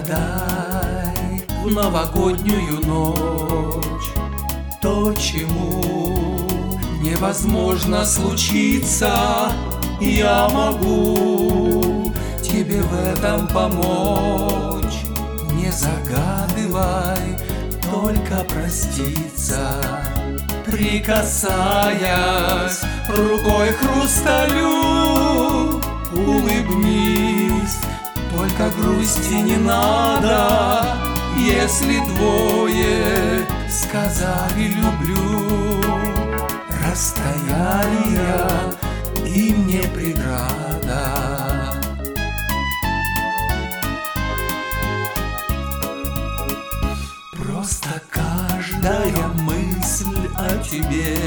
Загадай в новогоднюю ночь то, чему невозможно случиться. Я могу тебе в этом помочь. Не загадывай, только проститься. Прикасаясь рукой к хрусталю, улыбнись, только грусти не надо. Если двое сказали люблю, расстояние им не преграда. Просто каждая мысль о тебе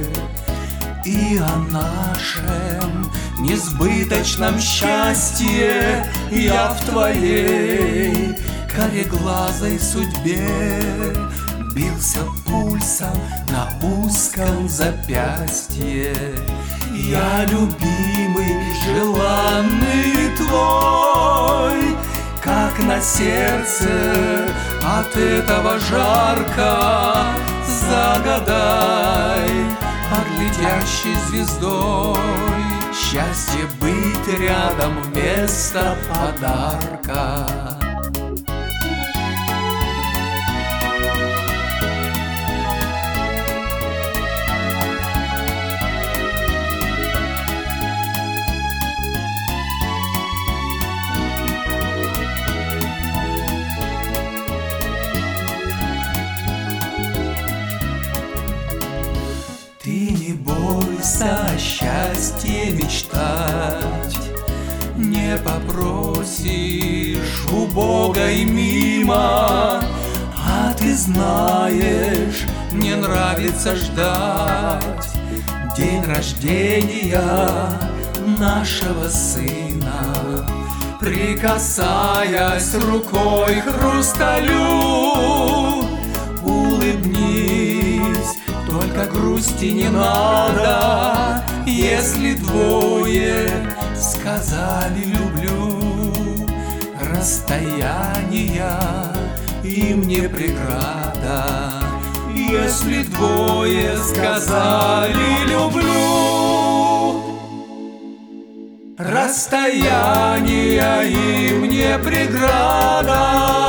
и о нашем несбыточном счастье. Я в твоей кореглазой судьбе бился пульсом на узком запястье. Я любимый, желанный твой, как на сердце от этого жарко. Загадай под летящей звездой счастье быть рядом вместо подарка. Ты не бойся о счастье мечтать, не попросишь у Бога и мимо. А ты знаешь, мне нравится ждать день рождения нашего сына. Прикасаясь рукой к хрусталю, улыбнись, только грусти не надо. Если двое сказали люблю, расстояние им не преграда. Если двое сказали люблю, расстояние им не преграда.